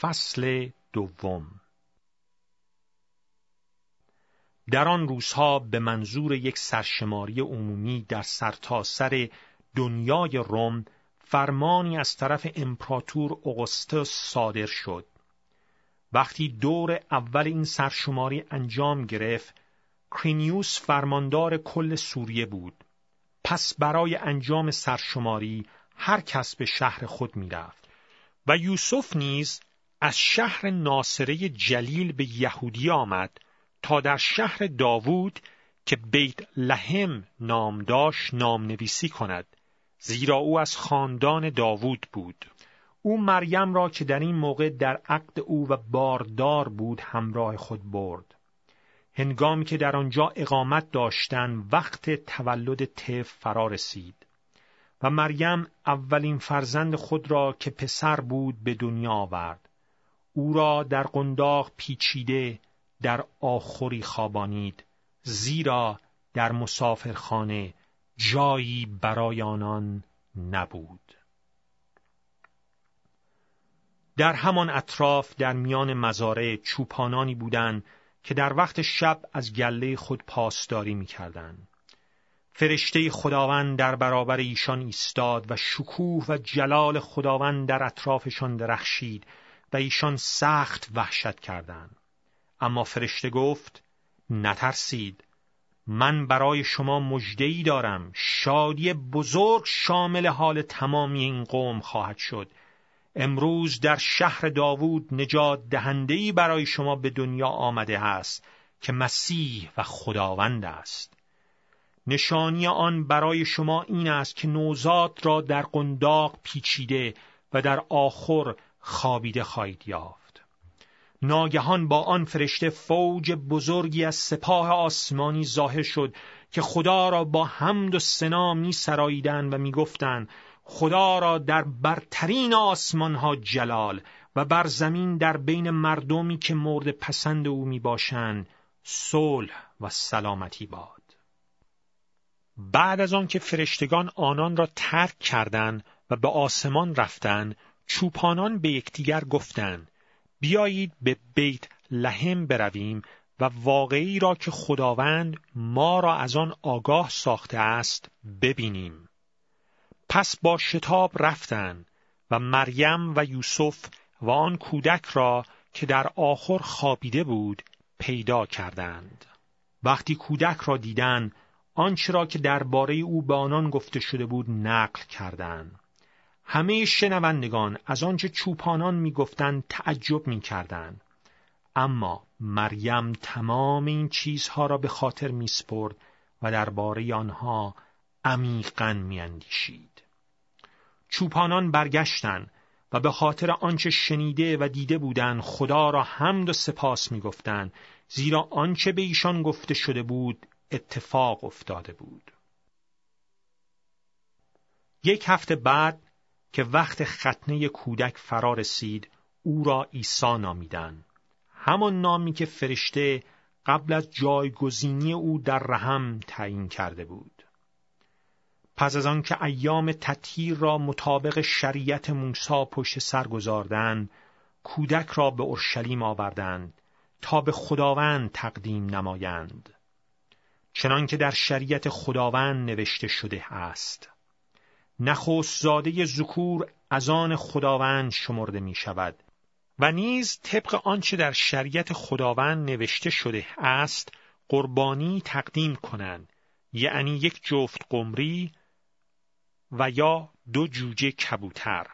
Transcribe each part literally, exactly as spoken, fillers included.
فصل دوم. در آن روزها به منظور یک سرشماری عمومی در سرتاسر دنیای روم فرمانی از طرف امپراتور اوگوستوس صادر شد. وقتی دور اول این سرشماری انجام گرفت، کرینیوس فرماندار کل سوریه بود. پس برای انجام سرشماری هر کس به شهر خود می رفت و یوسف نیز از شهر ناصره جلیل به یهودی آمد تا در شهر داوود که بیت لحم نام داشت نام نویسی کند، زیرا او از خاندان داوود بود. او مریم را که در این موقع در عقد او و باردار بود همراه خود برد. هنگامی که در آنجا اقامت داشتند وقت تولد طفل فرا رسید و مریم اولین فرزند خود را که پسر بود به دنیا آورد. او را در قنداق پیچیده در آخری خوابانید، زیرا در مسافرخانه جایی برای آنان نبود. در همان اطراف در میان مزارع چوپانانی بودند که در وقت شب از گله خود پاسداری می‌کردند. فرشته خداوند در برابر ایشان ایستاد و شکوه و جلال خداوند در اطرافشان درخشید و ایشان سخت وحشت کردند. اما فرشته گفت: نترسید، من برای شما مژده‌ای دارم. شادی بزرگ شامل حال تمامی این قوم خواهد شد. امروز در شهر داوود نجات دهنده‌ای برای شما به دنیا آمده است که مسیح و خداوند است. نشانی آن برای شما این است که نوزاد را در قنداق پیچیده و در آخر خوابیده خواهید یافت. ناگهان با آن فرشته فوج بزرگی از سپاه آسمانی ظاهر شد که خدا را با حمد و ثنا می سراییدند و می گفتند: خدا را در برترین آسمان ها جلال و بر زمین در بین مردمی که مورد پسند او می باشند صلح و سلامتی باد. بعد از آن که فرشتگان آنان را ترک کردند و به آسمان رفتند، چوپانان به یکدیگر گفتند: بیایید به بیت لحم برویم و واقعی را که خداوند ما را از آن آگاه ساخته است ببینیم. پس با شتاب رفتند و مریم و یوسف و آن کودک را که در آخر خوابیده بود پیدا کردند. وقتی کودک را دیدند، آنچه را که درباره او به آنان گفته شده بود نقل کردند. همه شنوندگان از آنچه چوپانان می‌گفتند تعجب می‌کردند، اما مریم تمام این چیزها را به خاطر می‌سپرد و درباره آنها عمیقاً می‌اندیشید. چوپانان برگشتند و به خاطر آنچه شنیده و دیده بودند خدا را حمد و سپاس می‌گفتند، زیرا آنچه به ایشان گفته شده بود اتفاق افتاده بود. یک هفته بعد که وقت ختنه کودک فرا رسید، او را عیسی نامیدند، همان نامی که فرشته قبل از جایگزینی او در رحم تعیین کرده بود. پس از آن که ایام تطهیر را مطابق شریعت موسی پشت سر گذاردند، کودک را به اورشلیم آوردند تا به خداوند تقدیم نمایند، چنان که در شریعت خداوند نوشته شده است: نخست زاده ذکور از آن خداوند شمرده می شود. و نیز طبق آنچه در شریعت خداوند نوشته شده است قربانی تقدیم کنند، یعنی یک جفت قمری و یا دو جوجه کبوتر.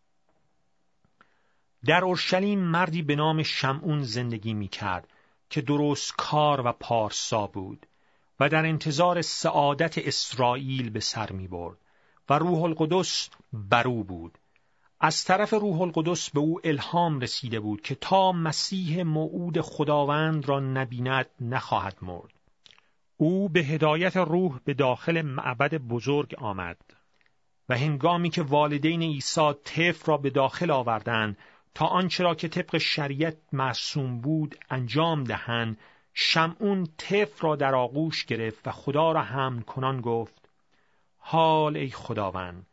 در اورشلیم مردی به نام شمعون زندگی می کرد که درست کار و پارسا بود و در انتظار سعادت اسرائیل به سر می برد و روح القدس بر او بود. از طرف روح القدس به او الهام رسیده بود که تا مسیح موعود خداوند را نبیند نخواهد مرد. او به هدایت روح به داخل معبد بزرگ آمد و هنگامی که والدین عیسی طفل را به داخل آوردند تا آنچه را که طبق شریعت معصوم بود انجام دهند، شمعون طفل را در آغوش گرفت و خدا را حمد کنان گفت: حال ای خداوند،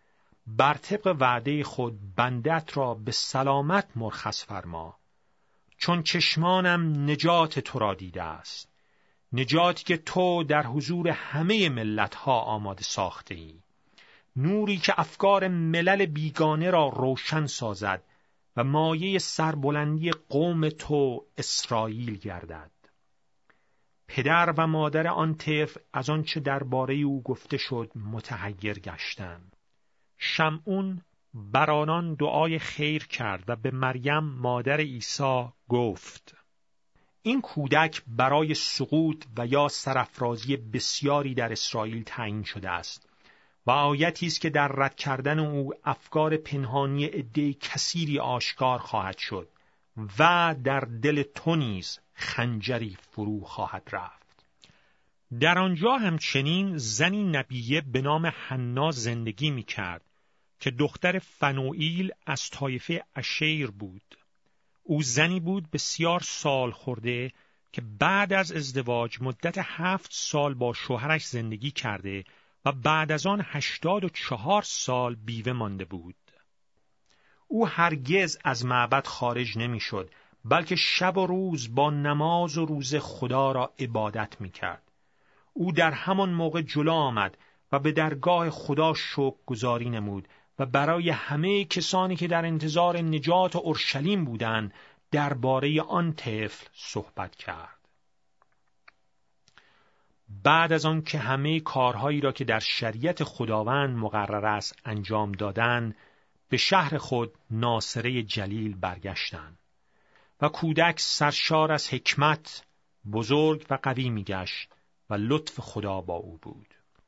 بر طبق وعده خود بندت را به سلامت مرخص فرما، چون چشمانم نجات تو را دیده است، نجاتی که تو در حضور همه ملتها آماده ساخته ای، نوری که افکار ملل بیگانه را روشن سازد و مایه سربلندی قوم تو اسرائیل گردد. پدر و مادر آن طفل از آنچه درباره او گفته شد متحیر گشتند. شمعون بر آنان دعای خیر کرد و به مریم مادر عیسی گفت: این کودک برای سقوط و یا سرافرازی بسیاری در اسرائیل تعیین شده است و آیتی است که در رد کردن او افکار پنهانی عده کثیری آشکار خواهد شد و در دل تو نیز خنجری فرو خواهد رفت. در آنجا همچنین زنی نبیه به نام حنا زندگی می کرد که دختر فنوئیل از طایفه اشیر بود. او زنی بود بسیار سال خورده که بعد از ازدواج مدت هفت سال با شوهرش زندگی کرده و بعد از آن هشتاد و چهار سال بیوه مانده بود. او هرگز از معبد خارج نمی شد، بلکه شب و روز با نماز و روزه خدا را عبادت می کرد. او در همان موقع جلو آمد و به درگاه خدا شکرگزاری نمود و برای همه کسانی که در انتظار نجات اورشلیم بودند درباره آن طفل صحبت کرد. بعد از آن که همه کارهایی را که در شریعت خداوند مقرر است انجام دادند، به شهر خود ناصره جلیل برگشتند و کودک سرشار از حکمت بزرگ و قوی می‌گشت و لطف خدا با او بود.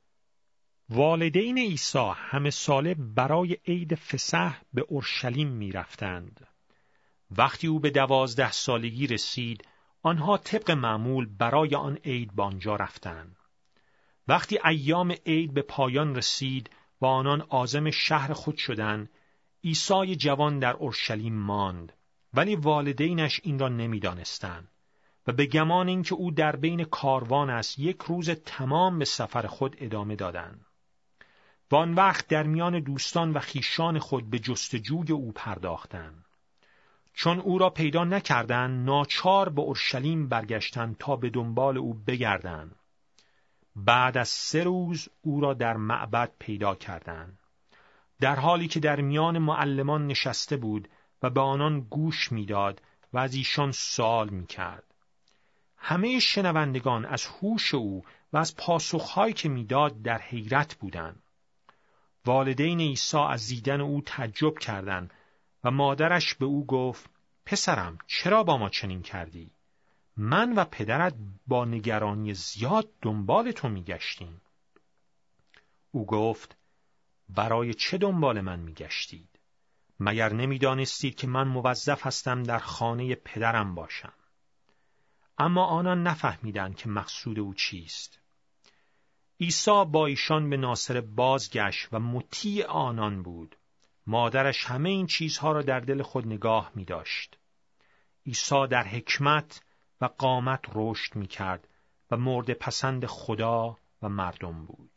والدین عیسی همه ساله برای عید فسح به اورشلیم می رفتند. وقتی او به دوازده سالگی رسید، آنها طبق معمول برای آن عید به آنجا رفتند. وقتی ایام عید به پایان رسید و آنان عازم شهر خود شدند، عیسی جوان در اورشلیم ماند، ولی والدینش این را نمی دانستند و به گمان اینکه او در بین کاروان است یک روز تمام به سفر خود ادامه دادند. و آن وقت در میان دوستان و خیشان خود به جستجوی او پرداختند. چون او را پیدا نکردند، ناچار به اورشلیم برگشتند تا به دنبال او بگردند. بعد از سه روز او را در معبد پیدا کردند، در حالی که در میان معلمان نشسته بود و به آنان گوش میداد و از ایشان سوال میکرد. همه شنوندگان از هوش او و از پاسخهایی که میداد در حیرت بودند. والدین عیسی از دیدن او تعجب کردند و مادرش به او گفت: پسرم، چرا با ما چنین کردی؟ من و پدرت با نگرانی زیاد دنبال تو میگشتیم. او گفت: برای چه دنبال من میگشتید؟ مگر نمیدانستید که من موظف هستم در خانه پدرم باشم؟ اما آنان نفهمیدند که مقصود او چیست. عیسی با ایشان به ناصره بازگشت و مطیع آنان بود. مادرش همه این چیزها را در دل خود نگاه می داشت. عیسی در حکمت و قامت رشد می کرد و مورد پسند خدا و مردم بود.